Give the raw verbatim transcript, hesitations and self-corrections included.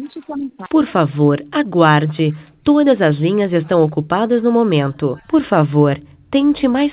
Por favor, aguarde. Todas as linhas estão ocupadas no momento. Por favor, tente mais